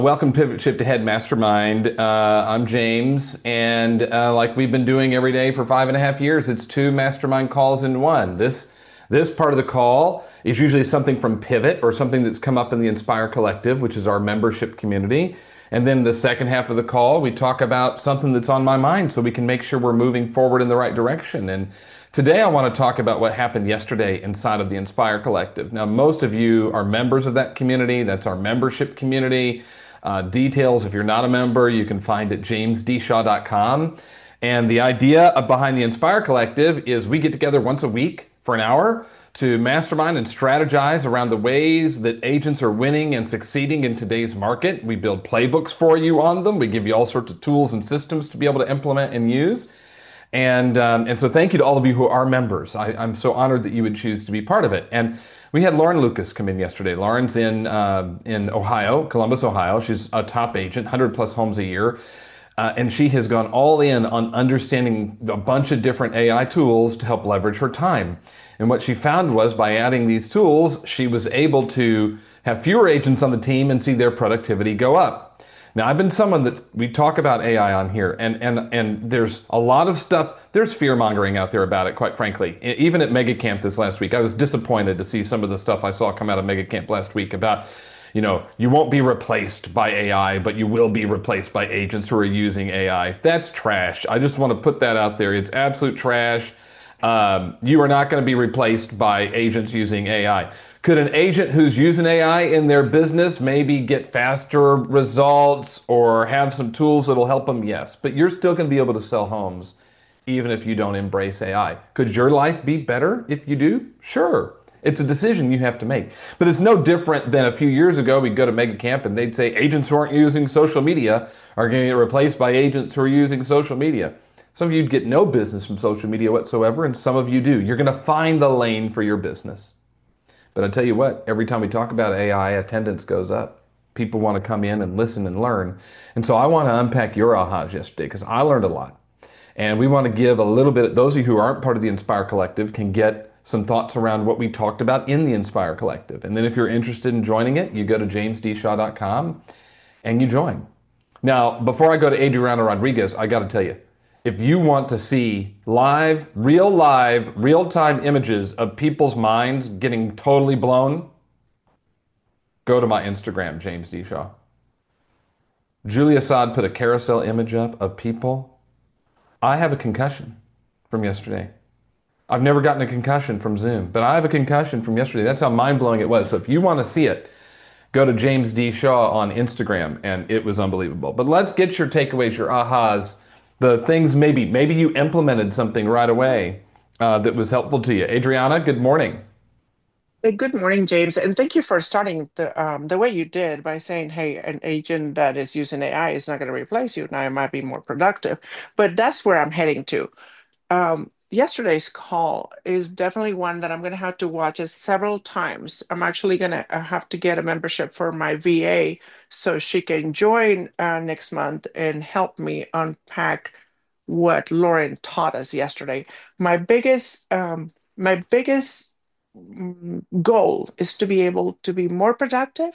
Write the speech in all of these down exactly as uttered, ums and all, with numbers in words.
Welcome Pivot Shift Ahead Mastermind. Uh, I'm James, and uh, like we've been doing every day for five and a half years, it's two mastermind calls in one. This this part of the call is usually something from Pivot or something that's come up in the Inspire Collective, which is our membership community. And then the second half of the call, we talk about something that's on my mind so we can make sure we're moving forward in the right direction. And today I want to talk about what happened yesterday inside of the Inspire Collective. Now, most of you are members of that community. That's our membership community. Uh, details, if you're not a member, you can find at james d shaw dot com. And the idea behind the Inspire Collective is we get together once a week for an hour to mastermind and strategize around the ways that agents are winning and succeeding in today's market. We build playbooks for you on them. We give you all sorts of tools and systems to be able to implement and use. And um, and so thank you to all of you who are members. I, I'm so honored that you would choose to be part of it. And we had Lauren Lucas come in yesterday. Lauren's in uh, in Ohio, Columbus, Ohio. She's a top agent, one hundred plus homes a year. Uh, and she has gone all in on understanding a bunch of different A I tools to help leverage her time. And what she found was by adding these tools, she was able to have fewer agents on the team and see their productivity go up. Now, I've been someone that's, we talk about A I on here, and, and, and there's a lot of stuff, there's fear mongering out there about it, quite frankly. Even at MegaCamp this last week, I was disappointed to see some of the stuff I saw come out of MegaCamp last week about, you know, you won't be replaced by A I, but you will be replaced by agents who are using A I. That's trash. I just want to put that out there. It's absolute trash. Um, you are not going to be replaced by agents using A I. Could an agent who's using A I in their business maybe get faster results or have some tools that'll help them? Yes, but you're still going to be able to sell homes even if you don't embrace A I. Could your life be better if you do? Sure. It's a decision you have to make. But it's no different than a few years ago, we'd go to MegaCamp and they'd say agents who aren't using social media are going to get replaced by agents who are using social media. Some of you'd get no business from social media whatsoever, and some of you do. You're going to find the lane for your business. But I tell you what, every time we talk about A I, attendance goes up. People want to come in and listen and learn. And so I want to unpack your ahas yesterday because I learned a lot. And we want to give a little bit, those of you who aren't part of the Inspire Collective can get some thoughts around what we talked about in the Inspire Collective. And then if you're interested in joining it, you go to james d shaw dot com and you join. Now, before I go to Adriana Rodriguez, I got to tell you, if you want to see live, real live, real-time images of people's minds getting totally blown, go to my Instagram, James D. Shaw. Julia Assad put a carousel image up of people. I have a concussion from yesterday. I've never gotten a concussion from Zoom, but I have a concussion from yesterday. That's how mind-blowing it was. So if you want to see it, go to James D. Shaw on Instagram, and it was unbelievable. But let's get your takeaways, your ahas, the things maybe, maybe you implemented something right away uh, that was helpful to you. Adriana, good morning. Hey, good morning, James, and thank you for starting the um, the way you did by saying, "Hey, an agent that is using A I is not going to replace you. Now it might be more productive." But that's where I'm heading to. Um, yesterday's call is definitely one that I'm going to have to watch it several times. I'm actually going to have to get a membership for my V A so she can join uh, next month and help me unpack what Lauren taught us yesterday. My biggest um, my biggest mm, goal is to be able to be more productive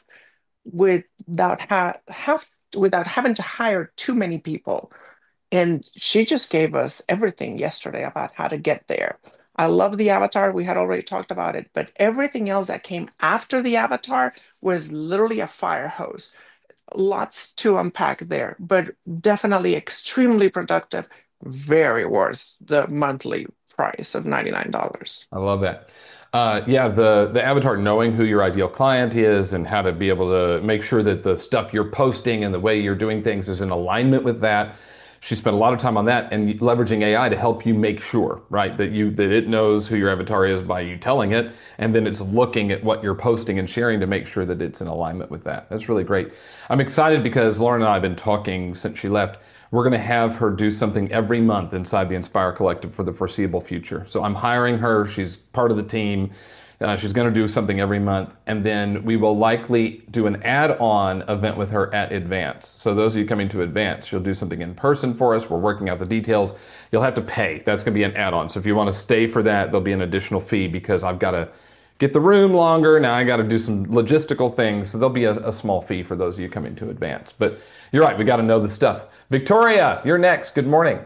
without ha have without having to hire too many people. And she just gave us everything yesterday about how to get there. I love the avatar. We had already talked about it, but everything else that came after the avatar was literally a fire hose. Lots to unpack there, but definitely extremely productive, very worth the monthly price of ninety-nine dollars. I love that. Uh, yeah, the the avatar knowing who your ideal client is and how to be able to make sure that the stuff you're posting and the way you're doing things is in alignment with that. She spent a lot of time on that and leveraging A I to help you make sure, right, that you that it knows who your avatar is by you telling it, and then it's looking at what you're posting and sharing to make sure that it's in alignment with that. That's really great. I'm excited because Lauren and I have been talking since she left. We're going to have her do something every month inside the Inspire Collective for the foreseeable future. So I'm hiring her. She's part of the team. Uh, she's going to do something every month, and then we will likely do an add-on event with her at Advance. So those of you coming to Advance, she'll do something in person for us. We're working out the details. You'll have to pay. That's going to be an add-on. So if you want to stay for that, there'll be an additional fee because I've got to get the room longer. Now I got to do some logistical things. So there'll be a, a small fee for those of you coming to advance. But you're right, we got to know the stuff. Victoria, you're next. Good morning.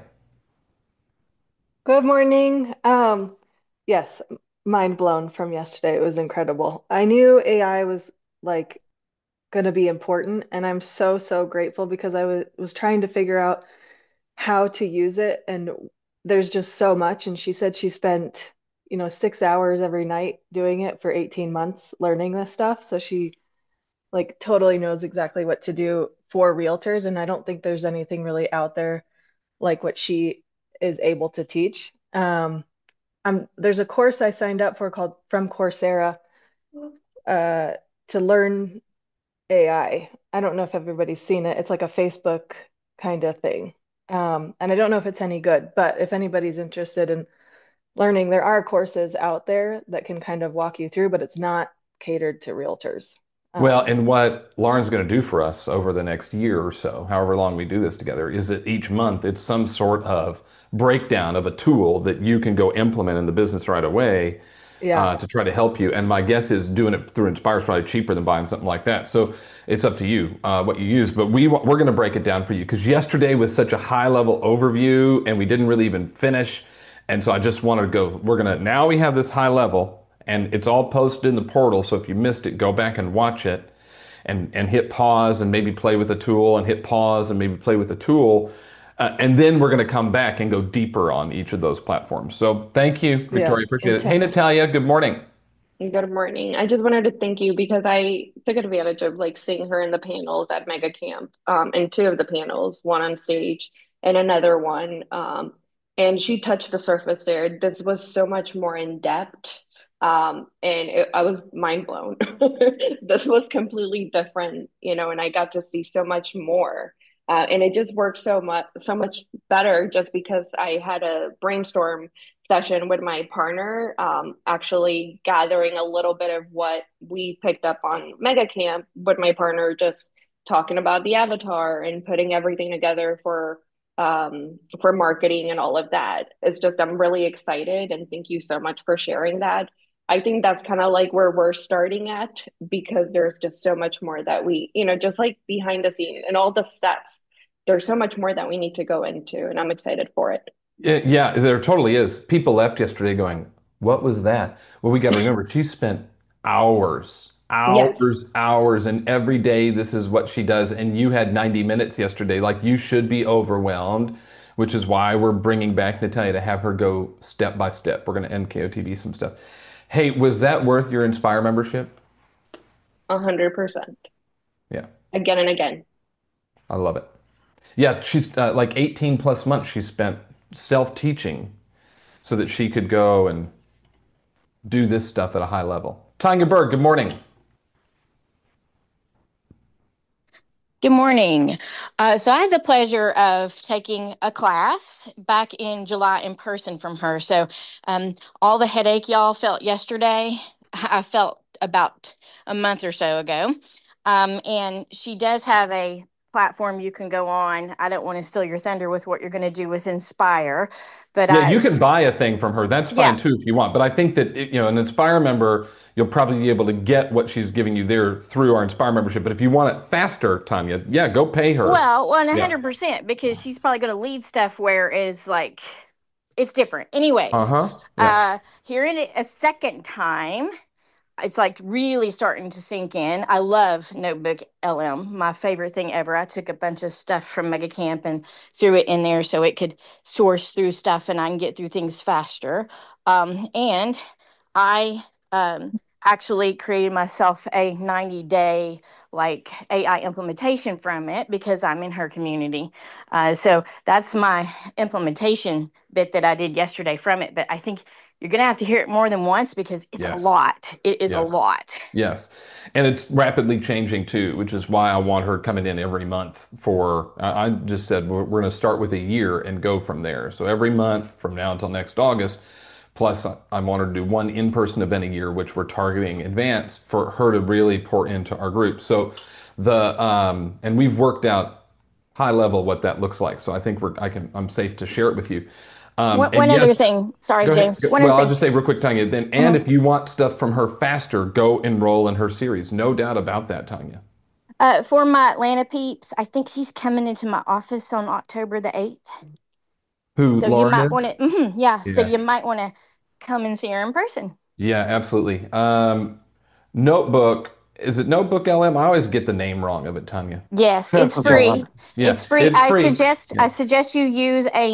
Good morning. Um, yes, mind blown from yesterday. It was incredible. I knew A I was like going to be important, and I'm so, so grateful because I was was trying to figure out how to use it, and there's just so much. And she said she spent, you know, six hours every night doing it for eighteen months learning this stuff. So she like totally knows exactly what to do for realtors, and I don't think there's anything really out there like what she is able to teach. Um, I'm, there's a course I signed up for called from Coursera uh, to learn A I. I I don't know if everybody's seen it. It's like a Facebook kind of thing. Um, and I don't know if it's any good, but if anybody's interested in learning, there are courses out there that can kind of walk you through, but it's not catered to realtors. Well, Um, and what Lauren's going to do for us over the next year or so, however long we do this together, is that each month it's some sort of breakdown of a tool that you can go implement in the business right away yeah, uh, to try to help you. And my guess is doing it through Inspire is probably cheaper than buying something like that. So it's up to you uh, what you use. But we we're going to break it down for you because yesterday was such a high level overview and we didn't really even finish. And so I just wanted to go. We're going to now we have this high level and it's all posted in the portal. So if you missed it, go back and watch it and and hit pause and maybe play with the tool and hit pause and maybe play with the tool. Uh, and then we're going to come back and go deeper on each of those platforms. So thank you, yeah, Victoria. Appreciate it. Hey, intense. Natalia, good morning. Good morning. I just wanted to thank you because I took advantage of like seeing her in the panels at Mega Camp, um, in two of the panels, one on stage and another one. Um, and she touched the surface there. This was so much more in depth. Um, and it, I was mind blown. This was completely different, you know, and I got to see so much more. Uh, and it just worked so much, so much better just because I had a brainstorm session with my partner, um, actually gathering a little bit of what we picked up on Mega Camp with my partner, just talking about the avatar and putting everything together for um, for marketing and all of that. It's just I'm really excited and thank you so much for sharing that. I think that's kind of like where we're starting at because there's just so much more that we, you know, just like behind the scene and all the steps. There's so much more that we need to go into, and I'm excited for it. Yeah, yeah, there totally is. People left yesterday going, "What was that?" Well, we got to remember she spent hours, Yes. hours, hours, and every day this is what she does. And you had ninety minutes yesterday. Like you should be overwhelmed, which is why we're bringing back Natalia to have her go step by step. We're going to N K O T D some stuff. Hey, was that worth your Inspire membership? A hundred percent. Yeah, Again and again. I love it. Yeah, she's uh, like eighteen plus months she spent self-teaching so that she could go and do this stuff at a high level. Tanya Berg, good morning. Good morning. Uh, so I had the pleasure of taking a class back in July in person from her. So um, all the headache y'all felt yesterday, I felt about a month or so ago. Um, and she does have a platform you can go on. I don't want to steal your thunder with what you're going to do with Inspire, but Yeah, I, you can buy a thing from her. That's fine yeah. too if you want. But I think that it, you know, an Inspire member, you'll probably be able to get what she's giving you there through our Inspire membership. But if you want it faster, Tanya, yeah, go pay her. Well, one Yeah. hundred percent because she's probably going to lead stuff where is like it's different. Anyways, Uh-huh. Yeah. uh, hearing it a second time, it's like really starting to sink in. I love Notebook L M, my favorite thing ever. I took a bunch of stuff from Mega Camp and threw it in there so it could source through stuff and I can get through things faster. Um, and I um, actually created myself a ninety day like A I implementation from it because I'm in her community. Uh, so that's my implementation bit that I did yesterday from it. But I think you're going to have to hear it more than once because it's a Yes. lot. It is a Yes. lot. Yes. And it's rapidly changing too, which is why I want her coming in every month for, I I just said we're, we're going to start with a year and go from there. So every month from now until next August, plus I, I want her to do one in-person event a year, which we're targeting advanced for her to really pour into our group. So the, um, and we've worked out high level what that looks like. So I think we're, I can, I'm safe to share it with you. Um, One, and one other yes, thing. Sorry, go ahead. James. Go- One other well, I'll thing. just say real quick, Tanya. Then, and Mhm. if you want stuff from her faster, go enroll in her series. No doubt about that, Tanya. Uh, for my Atlanta peeps, I think she's coming into my office on October the eighth. Who So you Lauren might is? want to, mhm, yeah. So Yeah. you might want to come and see her in person. Yeah, absolutely. Um, Notebook, is it Notebook L M? I always get the name wrong of it, Tanya. Yes, I it's forgot. free. Yeah, It's free. it's I free. suggest Yeah. I suggest you use a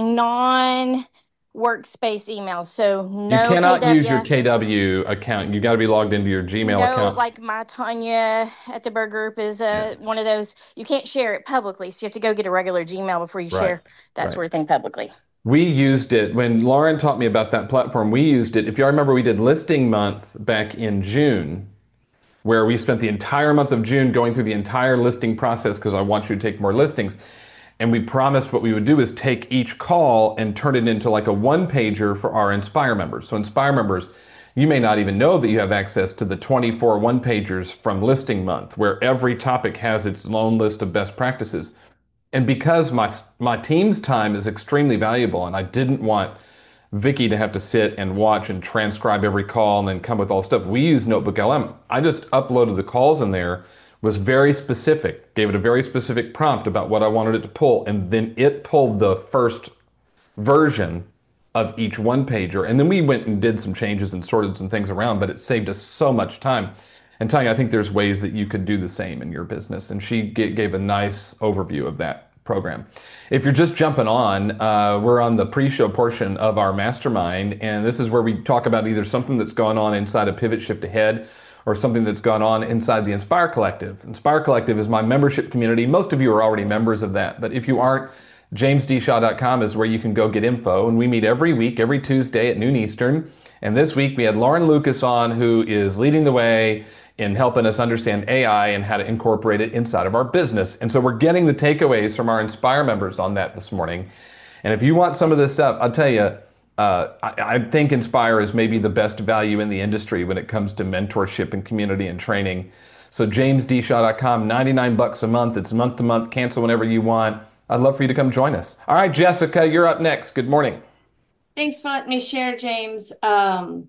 non-workspace email. So You no cannot use your K W, K W account. You got to be logged into your Gmail no account. like my Tanya at the Bird Group is Yeah. uh, one of those. You can't share it publicly, so you have to go get a regular Gmail before you Right. share that Right. sort of thing publicly. We used it when Lauren taught me about that platform. We used it. If you remember, we did listing month back in June, where we spent the entire month of June going through the entire listing process because I want you to take more listings. And we promised what we would do is take each call and turn it into like a one pager for our Inspire members. So, Inspire members, you may not even know that you have access to the twenty-four one pagers from listing month, where every topic has its own list of best practices. And because my my team's time is extremely valuable, and I didn't want Vicky to have to sit and watch and transcribe every call and then come with all the stuff, we use Notebook L M. I just uploaded the calls in there, was very specific, gave it a very specific prompt about what I wanted it to pull, and then it pulled the first version of each one pager. And then we went and did some changes and sorted some things around, but it saved us so much time. And Tanya, I think there's ways that you could do the same in your business. And she gave a nice overview of that program. If you're just jumping on, uh, we're on the pre-show portion of our mastermind, and this is where we talk about either something that's going on inside of Pivot Shift Ahead or something that's gone on inside the Inspire Collective. Inspire Collective is my membership community. Most of you are already members of that, but if you aren't, james d shaw dot com is where you can go get info, and we meet every week, every Tuesday at noon Eastern. And this week we had Lauren Lucas on, who is leading the way in helping us understand A I and how to incorporate it inside of our business. And so we're getting the takeaways from our Inspire members on that this morning. And if you want some of this stuff, I'll tell you, uh, I, I think Inspire is maybe the best value in the industry when it comes to mentorship and community and training. So james d shaw dot com, ninety-nine bucks a month. It's month to month. Cancel whenever you want. I'd love for you to come join us. All right, Jessica, you're up next. Good morning. Thanks for letting me share, James. Um,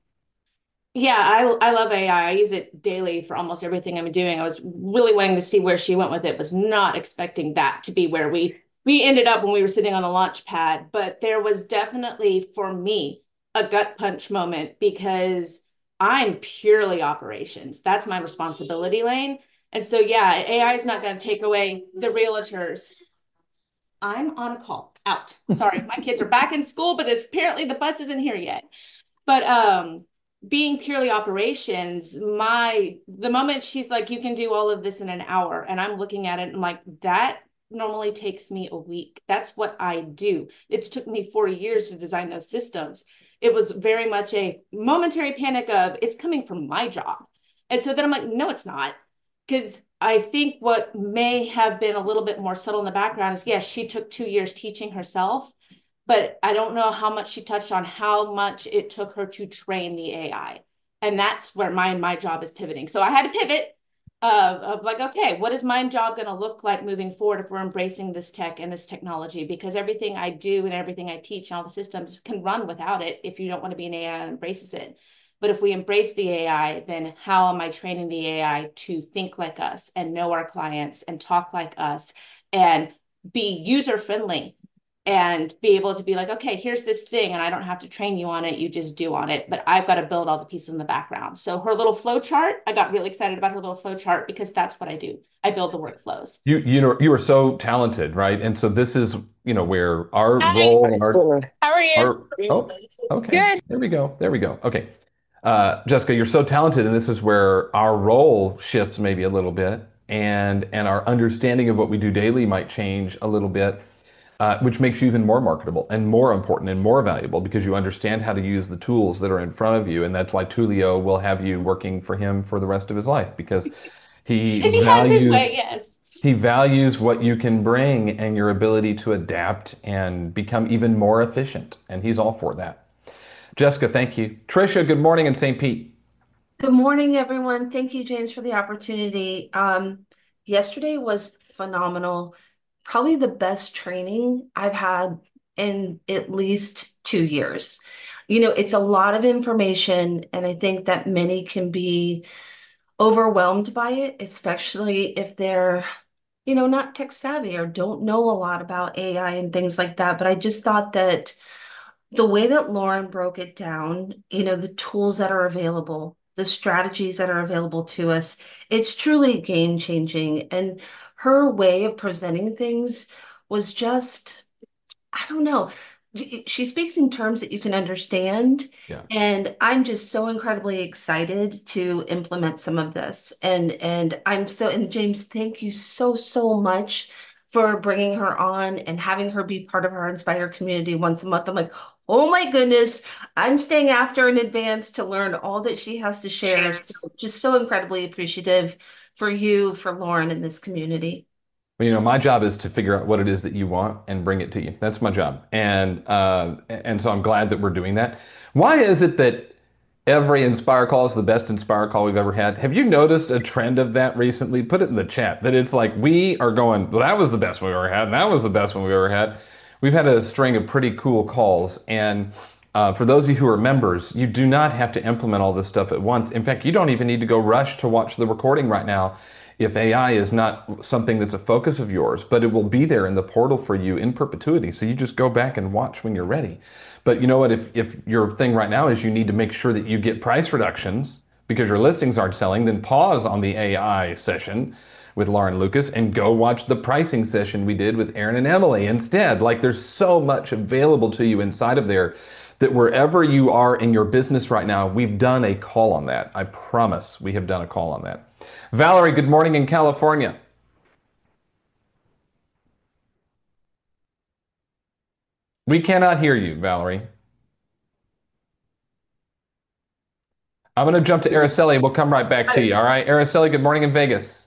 yeah, I I love A I. I I use it daily for almost everything I'm doing. I was really wanting to see where she went with it. Was not expecting that to be where we we ended up when we were sitting on the launch pad. But there was definitely, for me, a gut punch moment because I'm purely operations. That's my responsibility lane. And so, yeah, A I is not going to take away the realtors. I'm on a call. Out. Sorry, my kids are back in school, but it's, apparently the bus isn't here yet. But um, being purely operations, my the moment she's like, you can do all of this in an hour, and I'm looking at it, and I'm like, that normally takes me a week. That's what I do. It's took me four years to design those systems. It was very much a momentary panic of it's coming from my job. And so then I'm like, no, it's not. Because I think what may have been a little bit more subtle in the background is, yes, she took two years teaching herself, but I don't know how much she touched on how much it took her to train the A I. And that's where my my job is pivoting. So I had to pivot uh, of like, okay, what is my job going to look like moving forward if we're embracing this tech and this technology? Because everything I do and everything I teach and all the systems can run without it if you don't want to be an A I that embraces it. But if we embrace the A I, then how am I training the A I to think like us and know our clients and talk like us and be user friendly and be able to be like, okay, here's this thing, and I don't have to train you on it. You just do on it, but I've got to build all the pieces in the background. So her little flow chart, I got really excited about her little flow chart because that's what I do. I build the workflows. You you know you are so talented, right? And so this is you know where our Hi. role and our How are you? our oh okay Good. there we go there we go okay. Uh, Jessica, you're so talented, and this is where our role shifts maybe a little bit, and and our understanding of what we do daily might change a little bit, uh, which makes you even more marketable and more important and more valuable because you understand how to use the tools that are in front of you, and that's why Tulio will have you working for him for the rest of his life because he If he has his values way, yes. he values what you can bring and your ability to adapt and become even more efficient, and he's all for that. Jessica, thank you. Trisha, good morning in Saint Pete. Good morning, everyone. Thank you, James, for the opportunity. Um, yesterday was phenomenal. Probably the best training I've had in at least two years. You know, it's a lot of information, and I think that many can be overwhelmed by it, especially if they're, you know, not tech savvy or don't know a lot about A I and things like that. But I just thought that the way that Lauren broke it down, you know, the tools that are available, the strategies that are available to us, it's truly game changing. And her way of presenting things was just, I don't know. She speaks in terms that you can understand. Yeah. And I'm just so incredibly excited to implement some of this. And and I'm so, and James, thank you so, so much for bringing her on and having her be part of our Inspire community once a month. I'm like, oh my goodness, I'm staying after in advance to learn all that she has to share. So just so incredibly appreciative for you, for Lauren, in this community. Well, you know, my job is to figure out what it is that you want and bring it to you. That's my job. And uh, and so I'm glad that we're doing that. Why is it that every Inspire call is the best Inspire call we've ever had? Have you noticed a trend of that recently? Put it in the chat that it's like we are going, well, that was the best one we've ever had, and that was the best one we've ever had. We've had a string of pretty cool calls. And uh, for those of you who are members, you do not have to implement all this stuff at once. In fact, you don't even need to go rush to watch the recording right now if A I is not something that's a focus of yours, but it will be there in the portal for you in perpetuity. So you just go back and watch when you're ready. But you know what? If, if your thing right now is you need to make sure that you get price reductions because your listings aren't selling, then pause on the A I session with Lauren Lucas and go watch the pricing session we did with Aaron and Emily instead. Like, there's so much available to you inside of there that wherever you are in your business right now, we've done a call on that. I promise we have done a call on that. Valerie, good morning in California. We cannot hear you, Valerie. I'm going to jump to Araceli. We'll come right back to you. All right, Araceli, good morning in Vegas.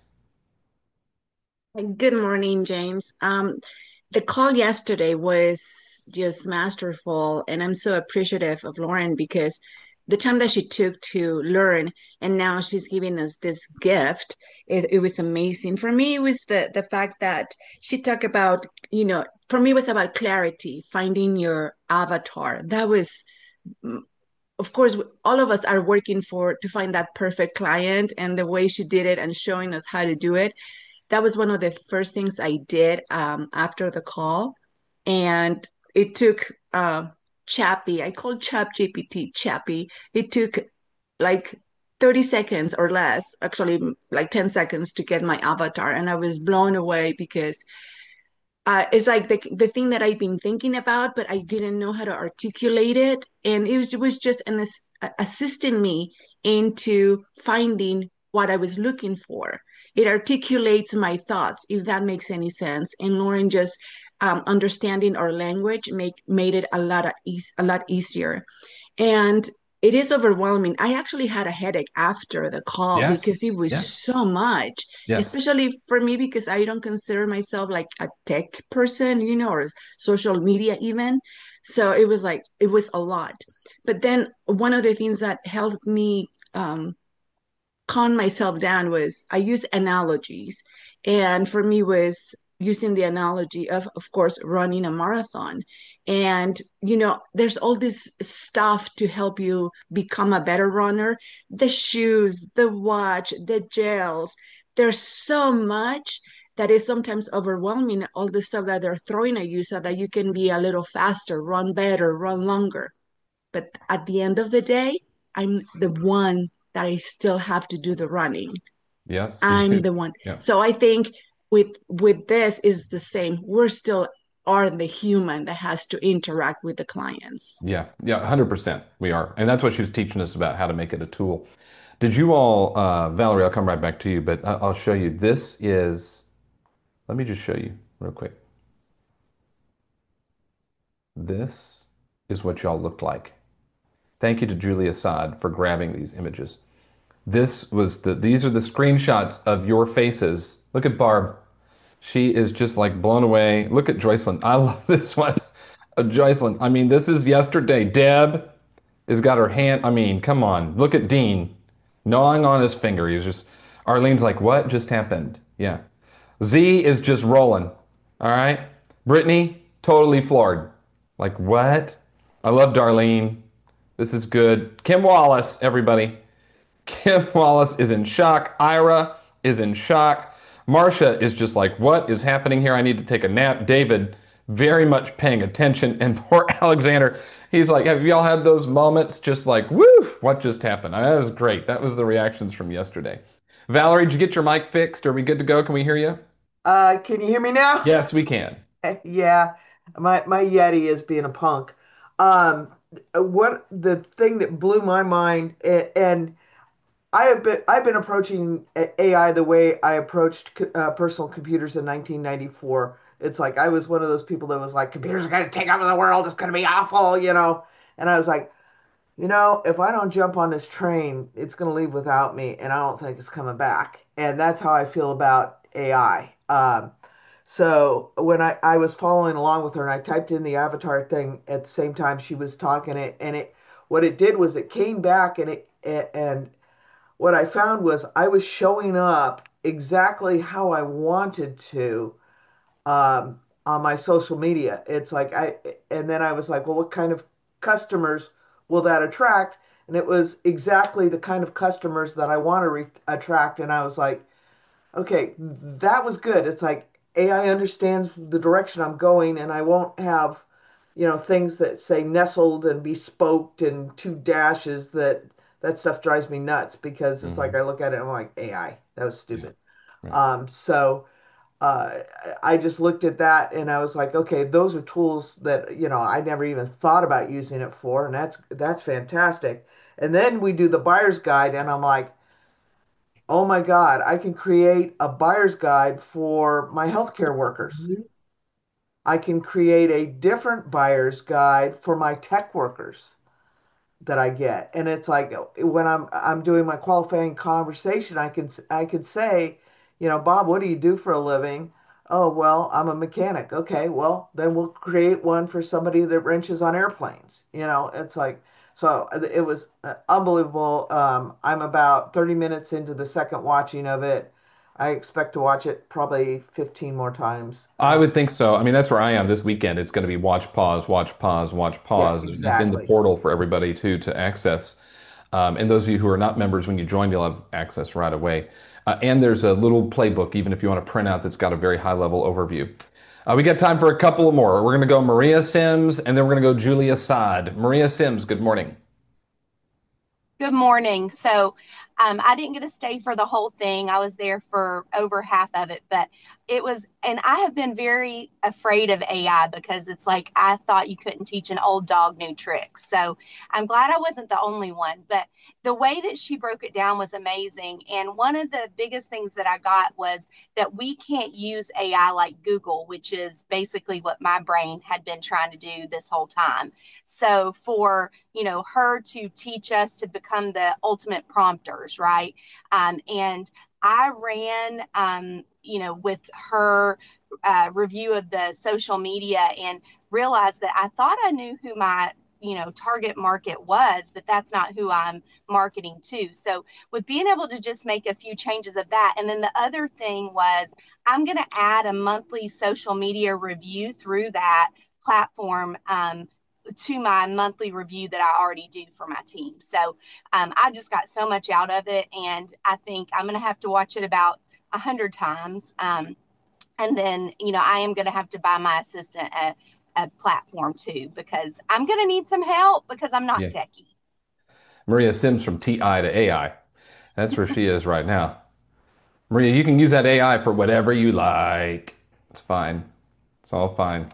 Good morning, James. Um, the call yesterday was just masterful, and I'm so appreciative of Lauren because the time that she took to learn, and now she's giving us this gift. It, it was amazing. For me, it was the the fact that she talked about, you know, for me, it was about clarity, finding your avatar. That was, mm, of course, all of us are working for to find that perfect client, and the way she did it and showing us how to do it, that was one of the first things I did um, after the call. And it took uh, Chappie, I called Chat G P T Chappie. It took like thirty seconds or less, actually like ten seconds to get my avatar. And I was blown away because uh, it's like the, the thing that I've been thinking about, but I didn't know how to articulate it. And it was, it was just an assisting me into finding what I was looking for. It articulates my thoughts, if that makes any sense. And Lauren just um, understanding our language make made it a lot of e- a lot easier. And it is overwhelming. I actually had a headache after the call Yes. because it was Yes. so much, Yes. especially for me because I don't consider myself like a tech person, you know, or social media even. So it was like it was a lot. But then one of the things that helped me um, calm myself down was I use analogies. And for me was using the analogy of, of course, running a marathon. And, you know, there's all this stuff to help you become a better runner, the shoes, the watch, the gels. There's so much that is sometimes overwhelming, all the stuff that they're throwing at you so that you can be a little faster, run better, run longer. But at the end of the day, I'm the one that I still have to do the running. Yes. I'm the one. Yeah. So I think with with this is the same. We're still are the human that has to interact with the clients. Yeah. Yeah. one hundred percent we are. And that's what she was teaching us about, how to make it a tool. Did you all, uh, Valerie, I'll come right back to you, but I- I'll show you. This is, let me just show you real quick. This is what y'all looked like. Thank you to Julia Saad for grabbing these images. This was the, these are the screenshots of your faces. Look at Barb. She is just like blown away. Look at Joycelyn. I love this one of Joycelyn. I mean, this is yesterday. Deb has got her hand. I mean, come on. Look at Dean gnawing on his finger. He's just, Arlene's like, what just happened? Yeah. Z is just rolling. All right. Brittany, totally floored. Like, what? I love Darlene. This is good. Kim Wallace, everybody. Kim Wallace is in shock. Ira is in shock. Marcia is just like, what is happening here? I need to take a nap. David, very much paying attention. And poor Alexander, he's like, have y'all had those moments just like, woo, what just happened? That was great. That was the reactions from yesterday. Valerie, did you get your mic fixed? Are we good to go? Can we hear you? Uh, can you hear me now? Yes, we can. Yeah, my my Yeti is being a punk. Um, what the thing that blew my mind, a- and I have been I've been approaching A I the way I approached co- uh, personal computers in nineteen ninety-four. It's like I was one of those people that was like, computers are going to take over the world. It's going to be awful, you know. And I was like, you know, if I don't jump on this train, it's going to leave without me, and I don't think it's coming back. And that's how I feel about A I. Um, so when I, I was following along with her and I typed in the avatar thing at the same time she was talking it, and it what it did was it came back and it and what I found was I was showing up exactly how I wanted to um, on my social media. It's like I, and then I was like, well, what kind of customers will that attract? And it was exactly the kind of customers that I want to re- attract. And I was like, okay, that was good. It's like A I understands the direction I'm going, and I won't have, you know, things that say nestled and bespoke and two dashes that that stuff drives me nuts because it's like Hmm. I look at it and I'm like, A I, that was Yeah. stupid. Right. Um, so uh, I just looked at that and I was like, okay, those are tools that, you know, I never even thought about using it for, and that's that's fantastic. And then we do the buyer's guide, and I'm like, oh my God, I can create a buyer's guide for my healthcare workers. I can create a different buyer's guide for my tech workers that I get. And it's like when I'm I'm doing my qualifying conversation, I can I could say, you know, Bob, what do you do for a living? Oh, well, I'm a mechanic. Okay, well, then we'll create one for somebody that wrenches on airplanes. You know, it's like so it was uh, unbelievable. Um, I'm about thirty minutes into the second watching of it. I expect to watch it probably fifteen more times. I Uh, would think so. I mean, that's where I am this weekend. It's going to be watch, pause, watch, pause, watch, yeah, pause. It's in the exactly. portal for everybody too to access. Um, and those of you who are not members, when you join, you'll have access right away. Uh, and there's a little playbook, even if you want to print out, that's got a very high level overview. Uh, we got time for a couple more. We're going to go Maria Sims, and then we're going to go Julia Saad. Maria Sims, good morning. Good morning. So, um, I didn't get to stay for the whole thing. I was there for over half of it, but it was, and I have been very afraid of A I because it's like I thought you couldn't teach an old dog new tricks. So, I'm glad I wasn't the only one. But the way that she broke it down was amazing. And one of the biggest things that I got was that we can't use A I like Google, which is basically what my brain had been trying to do this whole time. So, for you know, her to teach us to become the ultimate prompters, right? Um, and I ran, um, you know, with her uh, review of the social media and realized that I thought I knew who my you know target market was, but that's not who I'm marketing to. So with being able to just make a few changes of that, and then the other thing was I'm going to add a monthly social media review through that platform, um, to my monthly review that I already do for my team. So um, I just got so much out of it. And I think I'm going to have to watch it about a hundred times. Um, and then, you know, I am going to have to buy my assistant a, a platform too, because I'm going to need some help because I'm not Yeah. techie. Maria Sims from T I to A I. That's where she is right now. Maria, you can use that A I for whatever you like. It's fine. It's all fine.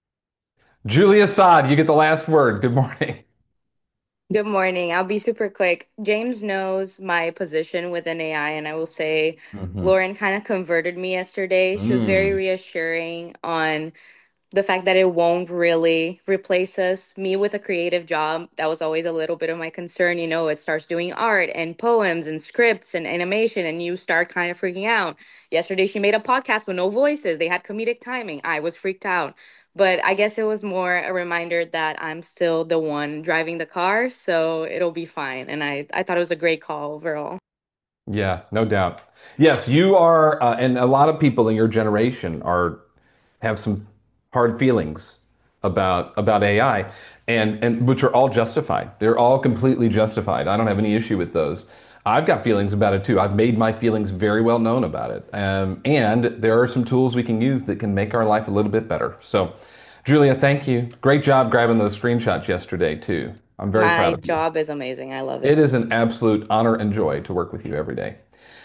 Julia Saad, you get the last word. Good morning. Good morning. I'll be super quick. James knows my position within A I, and I will say Mhm. Lauren kind of converted me yesterday. She was very Mm. reassuring on the fact that it won't really replace us. Me with a creative job, that was always a little bit of my concern. You know, it starts doing art and poems and scripts and animation, and you start kind of freaking out. Yesterday, she made a podcast with no voices. They had comedic timing. I was freaked out. But I guess it was more a reminder that I'm still the one driving the car, so it'll be fine. And I, I thought it was a great call overall. Yeah, no doubt. Yes, you are, uh, and a lot of people in your generation are have some hard feelings about about A I, and and which are all justified. They're all completely justified. I don't have any issue with those. I've got feelings about it too. I've made my feelings very well known about it. Um, and there are some tools we can use that can make our life a little bit better. So, Julia, thank you. Great job grabbing those screenshots yesterday too. I'm very My proud of you. job is amazing. I love It it. is an absolute honor and joy to work with you every day.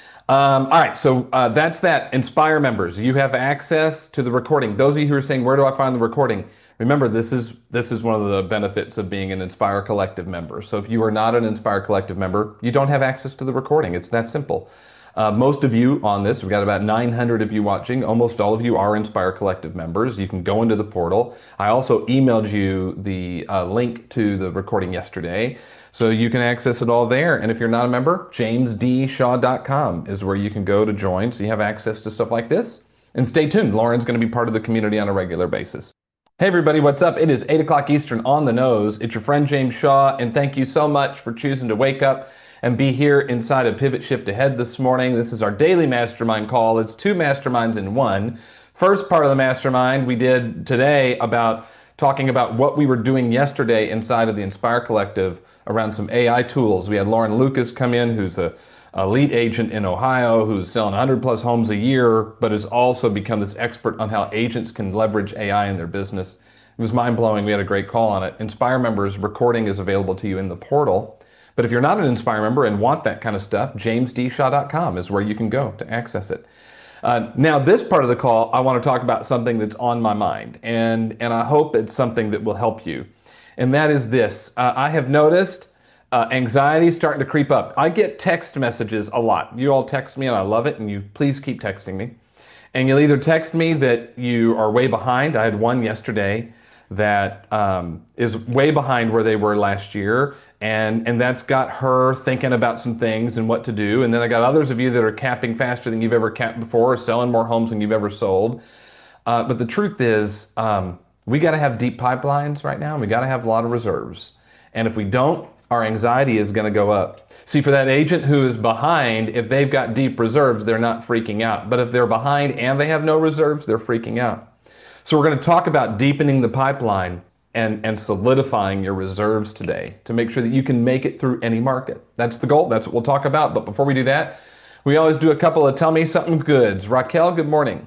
Um, all right, so uh, that's that. Inspire members, you have access to the recording. Those of you who are saying, where do I find the recording? Remember, this is this is one of the benefits of being an Inspire Collective member. So if you are not an Inspire Collective member, you don't have access to the recording. It's that simple. Uh, most of you on this, we've got about nine hundred of you watching. Almost all of you are Inspire Collective members. You can go into the portal. I also emailed you the uh, link to the recording yesterday, so you can access it all there. And if you're not a member, james d shaw dot com is where you can go to join, so you have access to stuff like this. And stay tuned. Lauren's going to be part of the community on a regular basis. Hey everybody, what's up? It is eight o'clock Eastern on the nose. It's your friend James Shaw, and thank you so much for choosing to wake up and be here inside of Pivot Shift Ahead this morning. This is our daily mastermind call. It's two masterminds in one. First part of the mastermind we did today about talking about what we were doing yesterday inside of the Inspire Collective around some A I tools. We had Lauren Lucas come in, who's a a lead agent in Ohio who's selling one hundred plus homes a year, but has also become this expert on how agents can leverage A I in their business. It was mind-blowing. We had a great call on it. Inspire members, recording is available to you in the portal. But if you're not an Inspire member and want that kind of stuff, james d shaw dot com is where you can go to access it. Uh, now, this part of the call, I want to talk about something that's on my mind, and, and I hope it's something that will help you. And that is this. Uh, I have noticed Uh, anxiety is starting to creep up. I get text messages a lot. You all text me and I love it, and you please keep texting me. And you'll either text me that you are way behind. I had one yesterday that um, is way behind where they were last year, and, and that's got her thinking about some things and what to do. And then I got others of you that are capping faster than you've ever capped before, or selling more homes than you've ever sold. Uh, but the truth is, um, we got to have deep pipelines right now, and we got to have a lot of reserves. And if we don't, our anxiety is going to go up. See, for that agent who is behind, if they've got deep reserves, they're not freaking out. But if they're behind and they have no reserves, they're freaking out. So we're going to talk about deepening the pipeline and, and solidifying your reserves today to make sure that you can make it through any market. That's the goal. That's what we'll talk about. But before we do that, we always do a couple of Tell Me Something Goods. Raquel, good morning.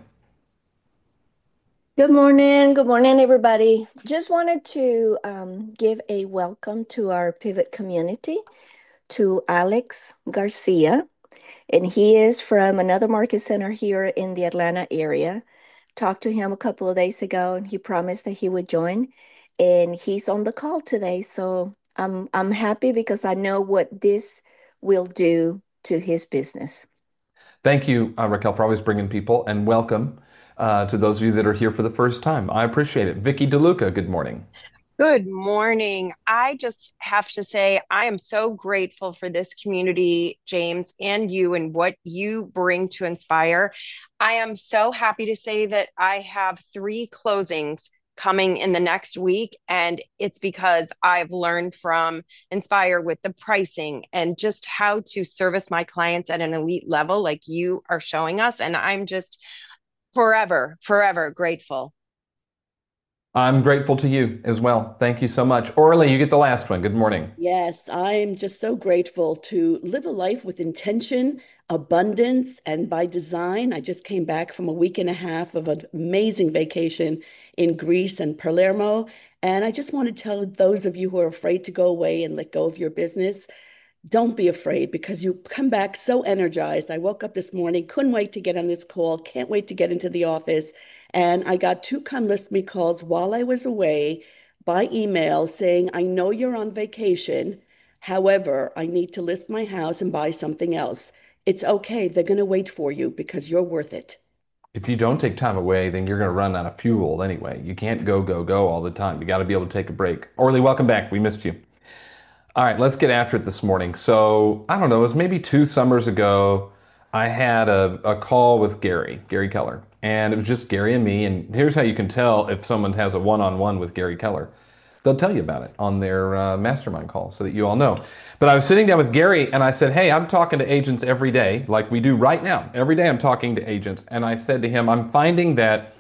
Good morning. Good morning, everybody. Just wanted to um, give a welcome to our Pivot community to Alex Garcia. And he is from another market center here in the Atlanta area. Talked to him a couple of days ago, and he promised that he would join. And he's on the call today. So I'm, I'm happy because I know what this will do to his business. Thank you, uh, Raquel, for always bringing people, and welcome. Uh, to those of you that are here for the first time. I appreciate it. Vicky DeLuca, good morning. Good morning. I just have to say, I am so grateful for this community, James, and you, and what you bring to Inspire. I am so happy to say that I have three closings coming in the next week, and it's because I've learned from Inspire with the pricing and just how to service my clients at an elite level like you are showing us. And I'm just forever, forever grateful. I'm grateful to you as well. Thank you so much. Orly, you get the last one. Good morning. Yes, I'm just so grateful to live a life with intention, abundance, and by design. I just came back from a week and a half of an amazing vacation in Greece and Palermo. And I just want to tell those of you who are afraid to go away and let go of your business, don't be afraid, because you come back so energized. I woke up this morning, couldn't wait to get on this call, can't wait to get into the office. And I got two come list me calls while I was away by email saying, I know you're on vacation. However, I need to list my house and buy something else. It's okay. They're going to wait for you because you're worth it. If you don't take time away, then you're going to run out of fuel anyway. You can't go, go, go all the time. You got to be able to take a break. Orly, welcome back. We missed you. All right, let's get after it this morning. So, I don't know, it was maybe two summers ago, I had a, a call with Gary, Gary Keller, and it was just Gary and me. And here's how you can tell if someone has a one-on-one with Gary Keller. They'll tell you about it on their uh, mastermind call so that you all know. But I was sitting down with Gary and I said, hey, I'm talking to agents every day, like we do right now. Every day I'm talking to agents. And I said to him, I'm finding that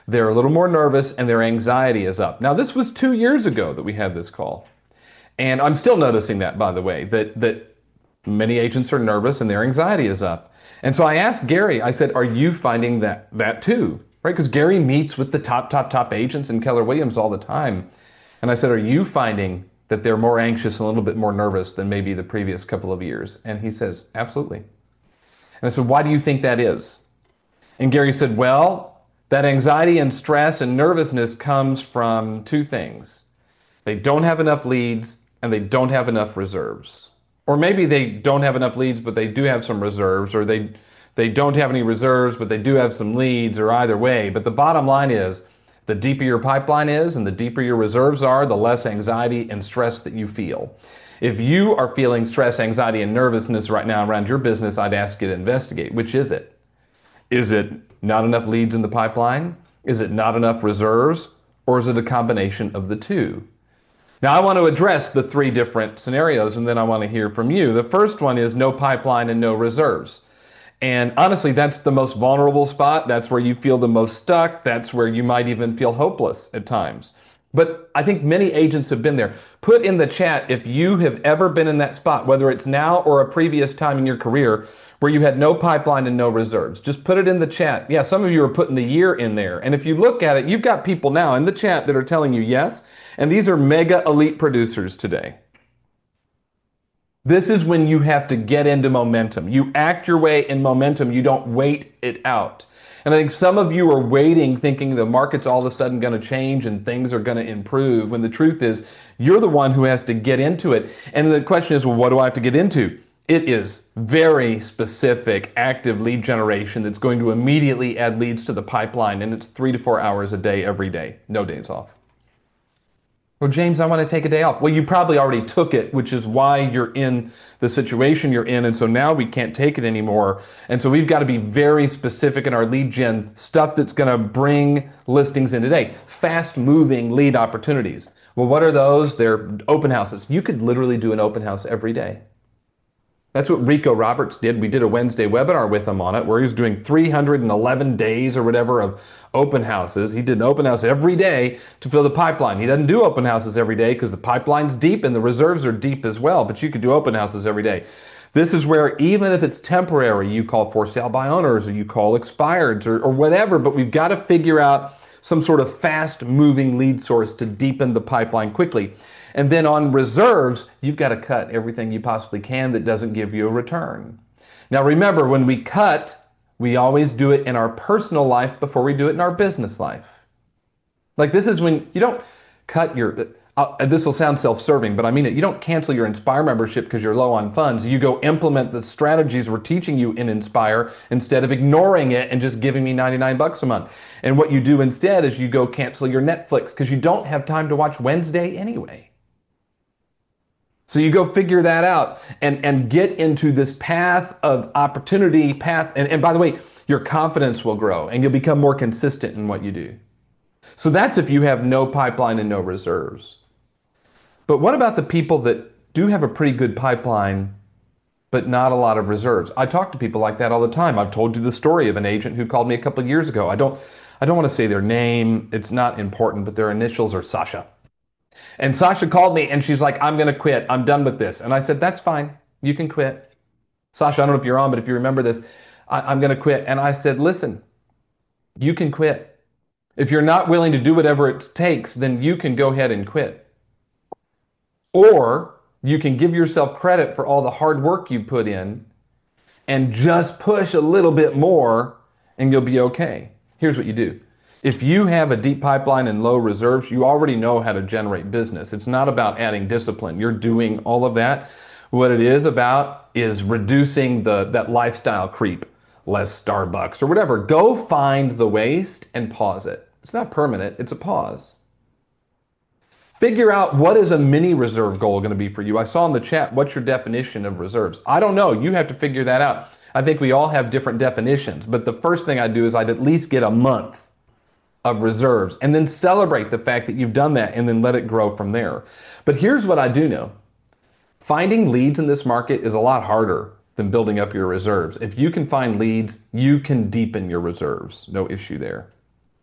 They're a little more nervous and their anxiety is up. Now, this was two years ago that we had this call. And I'm still noticing that, by the way, that, that many agents are nervous and their anxiety is up. And so I asked Gary, I said, are you finding that, that too? Right? Because Gary meets with the top, top, top agents in Keller Williams all the time. And I said, are you finding that they're more anxious and a little bit more nervous than maybe the previous couple of years? And he says, absolutely. And I said, why do you think that is? And Gary said, well, that anxiety and stress and nervousness comes from two things. They don't have enough leads and they don't have enough reserves. Or maybe they don't have enough leads, but they do have some reserves, or they, they don't have any reserves, but they do have some leads, or either way. But the bottom line is, the deeper your pipeline is and the deeper your reserves are, the less anxiety and stress that you feel. If you are feeling stress, anxiety, and nervousness right now around your business, I'd ask you to investigate. Which is it? Is it not enough leads in the pipeline? Is it not enough reserves? Or is it a combination of the two? Now, I want to address the three different scenarios, and then I want to hear from you. The first one is no pipeline and no reserves. And honestly, that's the most vulnerable spot. That's where you feel the most stuck. That's where you might even feel hopeless at times. But I think many agents have been there. Put in the chat if you have ever been in that spot, whether it's now or a previous time in your career, where you had no pipeline and no reserves. Just put it in the chat. Yeah, some of you are putting the year in there. And if you look at it, you've got people now in the chat that are telling you yes, and these are mega elite producers today. This is when you have to get into momentum. You act your way in momentum. You don't wait it out. And I think some of you are waiting, thinking the market's all of a sudden going to change and things are going to improve, when the truth is you're the one who has to get into it. And the question is, well, what do I have to get into? It is very specific active lead generation that's going to immediately add leads to the pipeline, and it's three to four hours a day every day, no days off. Well, James, I want to take a day off. Well, you probably already took it, which is why you're in the situation you're in, and so now we can't take it anymore. And so we've got to be very specific in our lead gen, stuff that's going to bring listings in today. Fast-moving lead opportunities. Well, what are those? They're open houses. You could literally do an open house every day. That's what Rico Roberts did. We did a Wednesday webinar with him on it, where he was doing three hundred eleven days or whatever of open houses. He did an open house every day to fill the pipeline. He doesn't do open houses every day because the pipeline's deep and the reserves are deep as well, but you could do open houses every day. This is where, even if it's temporary, you call for sale by owners or you call expireds or, or whatever, but we've got to figure out some sort of fast-moving lead source to deepen the pipeline quickly. And then on reserves, you've got to cut everything you possibly can that doesn't give you a return. Now remember, when we cut, we always do it in our personal life before we do it in our business life. Like, this is when you don't cut your, uh, this will sound self-serving, but I mean it. You don't cancel your Inspire membership because you're low on funds. You go implement the strategies we're teaching you in Inspire instead of ignoring it and just giving me ninety-nine bucks a month. And what you do instead is you go cancel your Netflix because you don't have time to watch Wednesday anyway. So you go figure that out and, and get into this path of opportunity, path, and, and by the way, your confidence will grow and you'll become more consistent in what you do. So that's if you have no pipeline and no reserves. But what about the people that do have a pretty good pipeline, but not a lot of reserves? I talk to people like that all the time. I've told you the story of an agent who called me a couple of years ago. I don't, I don't want to say their name. It's not important, but their initials are Sasha. And Sasha called me and she's like, I'm going to quit. I'm done with this. And I said, that's fine. You can quit. Sasha, I don't know if you're on, but if you remember this, I, I'm going to quit. And I said, listen, you can quit. If you're not willing to do whatever it takes, then you can go ahead and quit. Or you can give yourself credit for all the hard work you put in and just push a little bit more and you'll be okay. Here's what you do. If you have a deep pipeline and low reserves, you already know how to generate business. It's not about adding discipline. You're doing all of that. What it is about is reducing the that lifestyle creep, less Starbucks or whatever. Go find the waste and pause it. It's not permanent, it's a pause. Figure out what is a mini reserve goal going to be for you. I saw in the chat, what's your definition of reserves? I don't know. You have to figure that out. I think we all have different definitions, but the first thing I'd do is I'd at least get a month of reserves and then celebrate the fact that you've done that and then let it grow from there. But here's what I do know. Finding leads in this market is a lot harder than building up your reserves. If you can find leads, you can deepen your reserves. No issue there.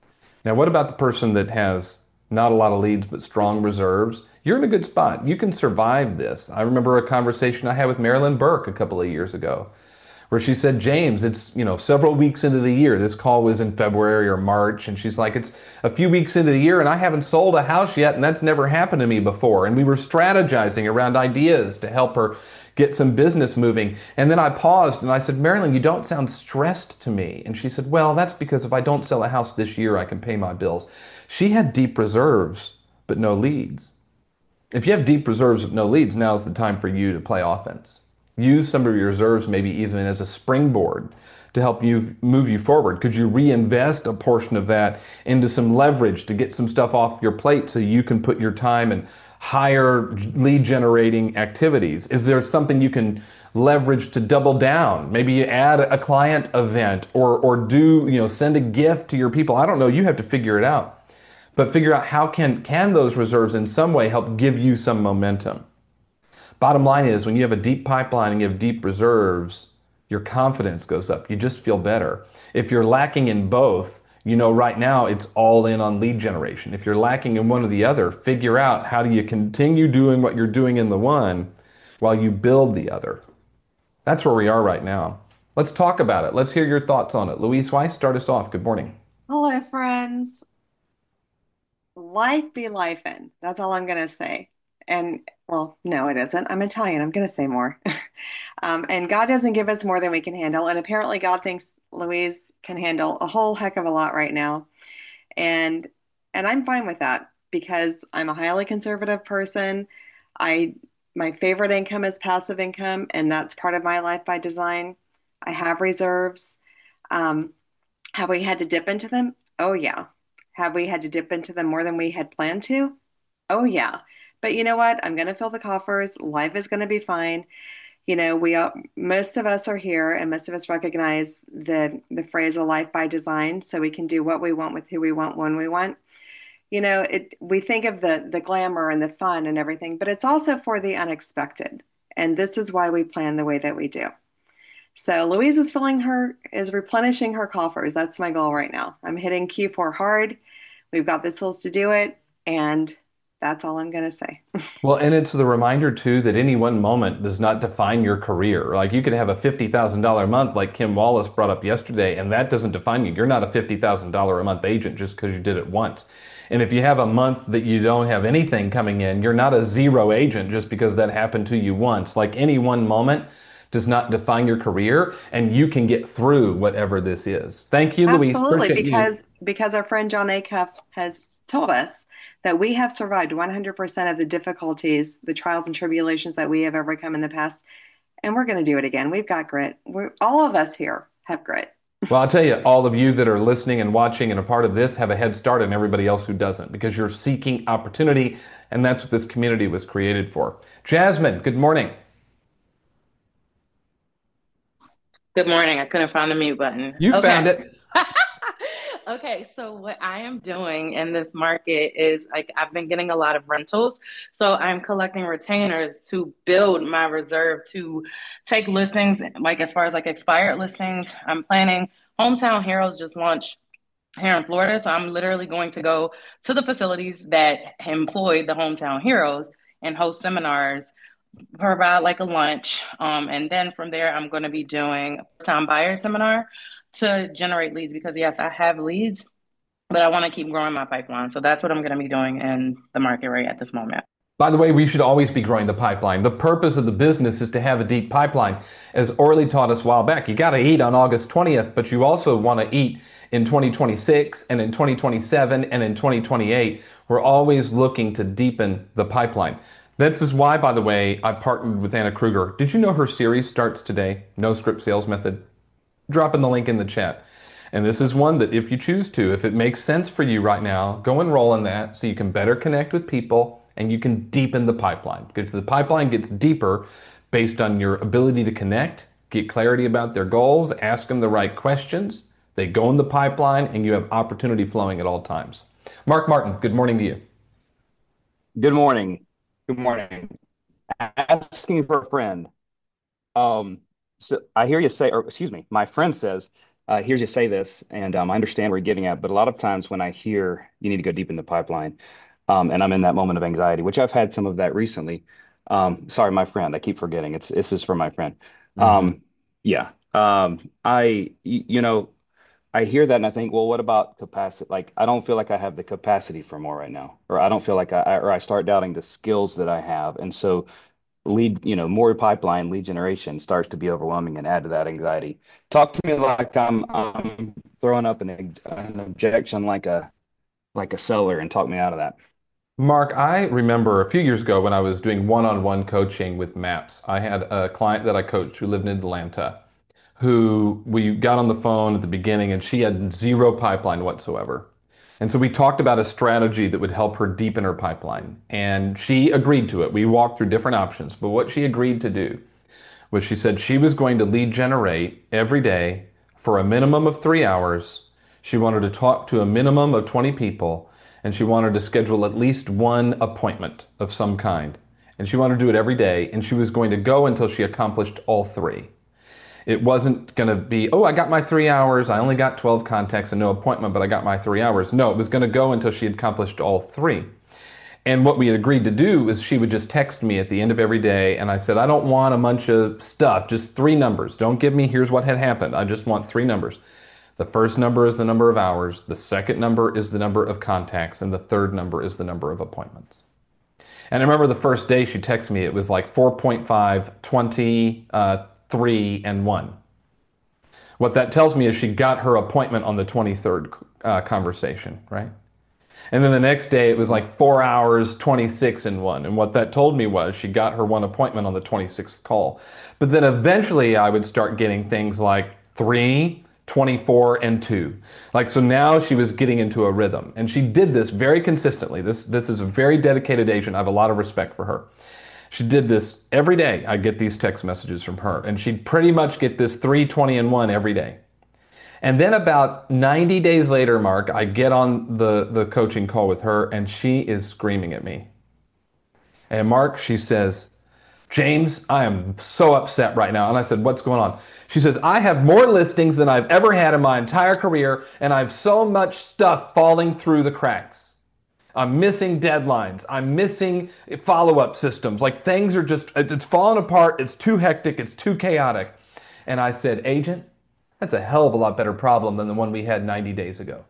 Now, what about the person that has not a lot of leads but strong reserves? You're in a good spot. You can survive this. I remember a conversation I had with Marilyn Burke a couple of years ago where she said, James, it's, you know, several weeks into the year. This call was in February or March. And she's like, it's a few weeks into the year and I haven't sold a house yet. And that's never happened to me before. And we were strategizing around ideas to help her get some business moving. And then I paused and I said, Marilyn, you don't sound stressed to me. And she said, well, that's because if I don't sell a house this year, I can pay my bills. She had deep reserves, but no leads. If you have deep reserves but no leads, now's the time for you to play offense. Use some of your reserves maybe even as a springboard to help you move you forward. Could you reinvest a portion of that into some leverage to get some stuff off your plate so you can put your time in higher lead generating activities? Is there something you can leverage to double down? Maybe you add a client event or or do, you know, send a gift to your people. I don't know, you have to figure it out. But figure out how can can those reserves in some way help give you some momentum. Bottom line is, when you have a deep pipeline and you have deep reserves, your confidence goes up. You just feel better. If you're lacking in both, you know right now it's all in on lead generation. If you're lacking in one or the other, figure out how do you continue doing what you're doing in the one while you build the other. That's where we are right now. Let's talk about it. Let's hear your thoughts on it. Louise Weiss, start us off. Good morning. Hello, friends. Life be lifing. That's all I'm going to say. And well, no, it isn't. I'm Italian. I'm going to say more. um, and God doesn't give us more than we can handle. And apparently, God thinks Louise can handle a whole heck of a lot right now. And and I'm fine with that because I'm a highly conservative person. I my favorite income is passive income, and that's part of my life by design. I have reserves. Um, have we had to dip into them? Oh yeah. Have we had to dip into them more than we had planned to? Oh yeah. But you know what? I'm going to fill the coffers. Life is going to be fine. You know, we all, most of us are here and most of us recognize the the phrase a life by design, so we can do what we want with who we want when we want. You know, it we think of the the glamour and the fun and everything, but it's also for the unexpected. And this is why we plan the way that we do. So Louise is filling her is replenishing her coffers. That's my goal right now. I'm hitting Q four hard. We've got the tools to do it, and that's all I'm going to say. Well, and it's the reminder, too, that any one moment does not define your career. Like you could have a fifty thousand dollars a month, like Kim Wallace brought up yesterday, and that doesn't define you. You're not a fifty thousand dollars a month agent just because you did it once. And if you have a month that you don't have anything coming in, you're not a zero agent just because that happened to you once. Like any one moment does not define your career, and you can get through whatever this is. Thank you, Louise. Absolutely, Appreciate because you. because our friend John Acuff has told us that we have survived one hundred percent of the difficulties, the trials and tribulations that we have overcome in the past, and we're going to do it again. We've got grit. We're all of us here have grit. Well, I'll tell you, all of you that are listening and watching and a part of this have a head start on everybody else who doesn't, because you're seeking opportunity, and that's what this community was created for. Jasmine, good morning. Good morning. I couldn't find the mute button. You Okay. found it. Okay, so what I am doing in this market is like I've been getting a lot of rentals. So I'm collecting retainers to build my reserve to take listings, like as far as like expired listings. I'm planning Hometown Heroes just launched here in Florida. So I'm literally going to go to the facilities that employ the Hometown Heroes and host seminars, provide like a lunch. Um, and then from there, I'm going to be doing a first-time buyer seminar to generate leads because yes, I have leads, but I want to keep growing my pipeline. So that's what I'm going to be doing in the market right at this moment. By the way, we should always be growing the pipeline. The purpose of the business is to have a deep pipeline. As Orly taught us a while back, you got to eat on August twentieth, but you also want to eat in twenty twenty-six and in twenty twenty-seven and in twenty twenty-eight. We're always looking to deepen the pipeline. This is why, by the way, I partnered with Anna Kruger. Did you know her series starts today? No Script Sales Method. Dropping the link in the chat. And this is one that if you choose to, if it makes sense for you right now, go enroll in that so you can better connect with people and you can deepen the pipeline. Because the pipeline gets deeper based on your ability to connect, get clarity about their goals, ask them the right questions. They go in the pipeline and you have opportunity flowing at all times. Mark Martin, good morning to you. Good morning. Good morning. Asking for a friend. Um, so I hear you say, or excuse me, my friend says, uh, hears you say this, and um, I understand where you're getting at, but a lot of times when I hear you need to go deep in the pipeline, um, and I'm in that moment of anxiety, which I've had some of that recently. Um, sorry, my friend, I keep forgetting. It's this is from my friend. Mm-hmm. Um, yeah. Um, I, y- you know, I hear that and I think, well, what about capacity? Like, I don't feel like I have the capacity for more right now, or I don't feel like I, I or I start doubting the skills that I have, and so lead, you know, more pipeline lead generation starts to be overwhelming and add to that anxiety. Talk to me like I'm I'm throwing up an, an objection like a like a seller and talk me out of that. Mark, I remember a few years ago when I was doing one-on-one coaching with MAPS. I had a client that I coached who lived in Atlanta, who we got on the phone at the beginning and she had zero pipeline whatsoever. And so we talked about a strategy that would help her deepen her pipeline. And she agreed to it. We walked through different options, but what she agreed to do was she said she was going to lead generate every day for a minimum of three hours. She wanted to talk to a minimum of twenty people, and she wanted to schedule at least one appointment of some kind. And she wanted to do it every day, and she was going to go until she accomplished all three. It wasn't going to be, oh, I got my three hours. I only got twelve contacts and no appointment, but I got my three hours. No, it was going to go until she had accomplished all three. And what we had agreed to do is she would just text me at the end of every day. And I said, I don't want a bunch of stuff, just three numbers. Don't give me, here's what had happened. I just want three numbers. The first number is the number of hours. The second number is the number of contacts. And the third number is the number of appointments. And I remember the first day she texted me, it was like four point five, twenty, uh, three, and one. What that tells me is she got her appointment on the twenty-third uh, conversation, right? And then the next day it was like four hours, twenty-six, and one. And what that told me was she got her one appointment on the twenty-sixth call. But then eventually I would start getting things like three, twenty-four, and two. Like, so now she was getting into a rhythm. And she did this very consistently. This, this is a very dedicated agent. I have a lot of respect for her. She did this every day. I get these text messages from her. And she'd pretty much get this three, twenty, and one every day. And then about ninety days later, Mark, I get on the, the coaching call with her and she is screaming at me. And Mark, she says, James, I am so upset right now. And I said, what's going on? She says, I have more listings than I've ever had in my entire career, and I have so much stuff falling through the cracks. I'm missing deadlines. I'm missing follow-up systems. Like, things are just, it's falling apart. It's too hectic. It's too chaotic. And I said, agent, that's a hell of a lot better problem than the one we had ninety days ago.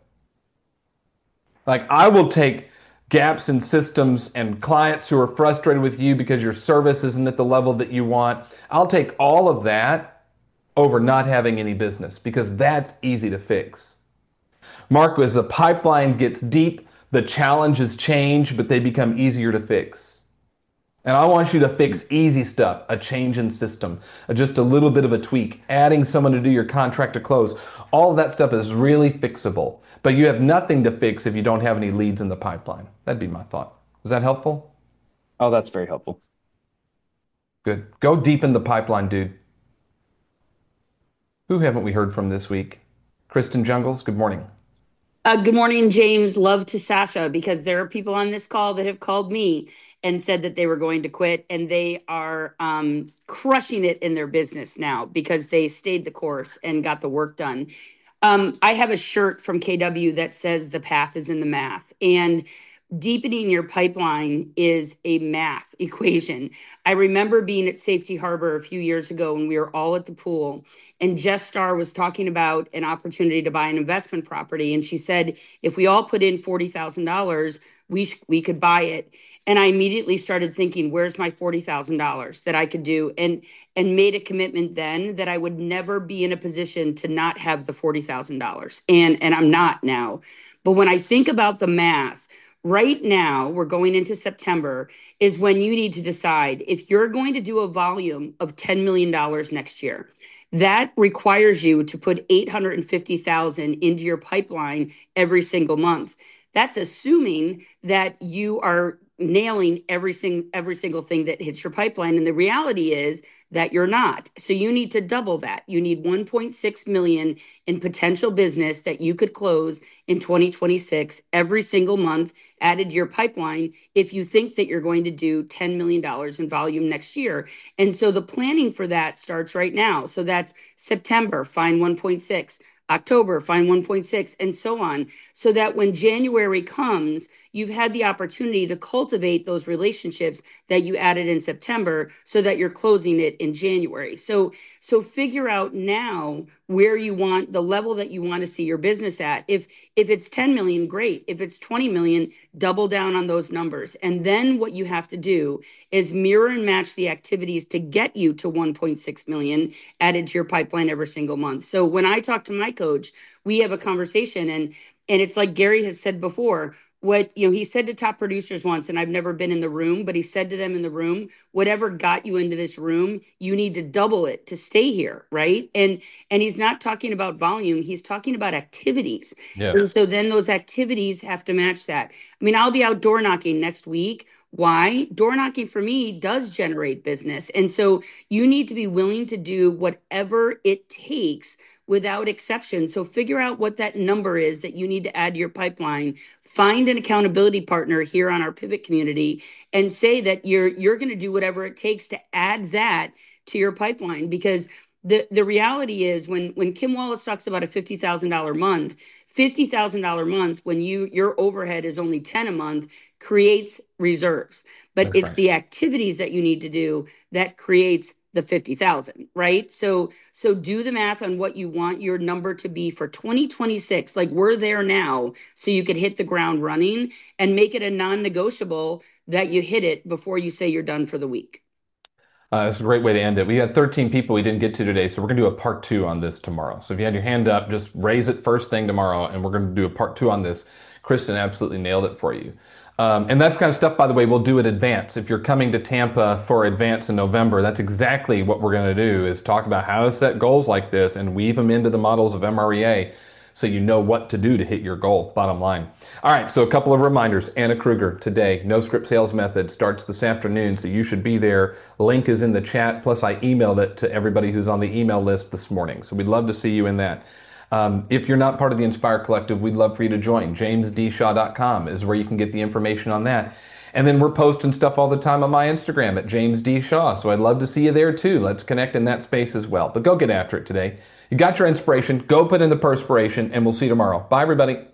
Like, I will take gaps in systems and clients who are frustrated with you because your service isn't at the level that you want. I'll take all of that over not having any business, because that's easy to fix. Mark, as the pipeline gets deep, the challenges change, but they become easier to fix. And I want you to fix easy stuff, a change in system, just a little bit of a tweak, adding someone to do your contract to close. All of that stuff is really fixable, but you have nothing to fix if you don't have any leads in the pipeline. That'd be my thought. Was that helpful? Oh, that's very helpful. Good. Go deep in the pipeline, dude. Who haven't we heard from this week? Kristen Jungles, good morning. Uh, good morning, James. Love to Sasha, because there are people on this call that have called me and said that they were going to quit, and they are um, crushing it in their business now because they stayed the course and got the work done. Um, I have a shirt from K W that says the path is in the math, and deepening your pipeline is a math equation. I remember being at Safety Harbor a few years ago when we were all at the pool, and Jess Starr was talking about an opportunity to buy an investment property. And she said, if we all put in forty thousand dollars, we, sh- we could buy it. And I immediately started thinking, where's my forty thousand dollars that I could do? And, and made a commitment then that I would never be in a position to not have the forty thousand dollars. And, and I'm not now. But when I think about the math, right now, we're going into September, is when you need to decide if you're going to do a volume of ten million dollars next year. That requires you to put eight hundred fifty thousand dollars into your pipeline every single month. That's assuming that you are nailing every, sing, every single thing that hits your pipeline. And the reality is that you're not. So you need to double that. You need one point six million dollars in potential business that you could close in twenty twenty-six every single month added to your pipeline if you think that you're going to do ten million dollars in volume next year. And so the planning for that starts right now. So that's September, find one point six. October, find one point six, and so on, so that when January comes, you've had the opportunity to cultivate those relationships that you added in September so that you're closing it in January. So, so figure out now where you want the level that you want to see your business at. If if it's ten million, great. If it's twenty million, double down on those numbers. And then what you have to do is mirror and match the activities to get you to one point six million added to your pipeline every single month. So when I talk to my coach, we have a conversation, and and it's like Gary has said before, what, you know, he said to top producers once, and I've never been in the room, but he said to them in the room, whatever got you into this room, you need to double it to stay here, right? And and he's not talking about volume, he's talking about activities. Yeah. And so then those activities have to match that. I mean, I'll be out door knocking next week. Why? Door knocking for me does generate business. And so you need to be willing to do whatever it takes without exception. So figure out what that number is that you need to add to your pipeline. Find an accountability partner here on our Pivot community and say that you're you're going to do whatever it takes to add that to your pipeline. Because the, the reality is when, when Kim Wallace talks about a fifty thousand dollars month, fifty thousand dollars month, when you your overhead is only ten a month, creates reserves. But That's it's right. the activities that you need to do that creates the fifty thousand, right? So so do the math on what you want your number to be for twenty twenty-six. Like, we're there now, so you could hit the ground running, and make it a non-negotiable that you hit it before you say you're done for the week. Uh, that's a great way to end it. We had thirteen people we didn't get to today, so we're going to do a part two on this tomorrow. So if you had your hand up, just raise it first thing tomorrow, and we're going to do a part two on this. Kristen absolutely nailed it for you. Um, and that's kind of stuff, by the way, we'll do at Advance. If you're coming to Tampa for Advance in November, that's exactly what we're going to do, is talk about how to set goals like this and weave them into the models of M R E A so you know what to do to hit your goal, bottom line. All right, so a couple of reminders. Anna Kruger today, No Script Sales Method, starts this afternoon, so you should be there. Link is in the chat, plus I emailed it to everybody who's on the email list this morning, so we'd love to see you in that. Um, if you're not part of the Inspire Collective, we'd love for you to join. james d shaw dot com is where you can get the information on that. And then we're posting stuff all the time on my Instagram at James D. Shaw, so I'd love to see you there too. Let's connect in that space as well. But go get after it today. You got your inspiration, go put in the perspiration, and we'll see you tomorrow. Bye, everybody.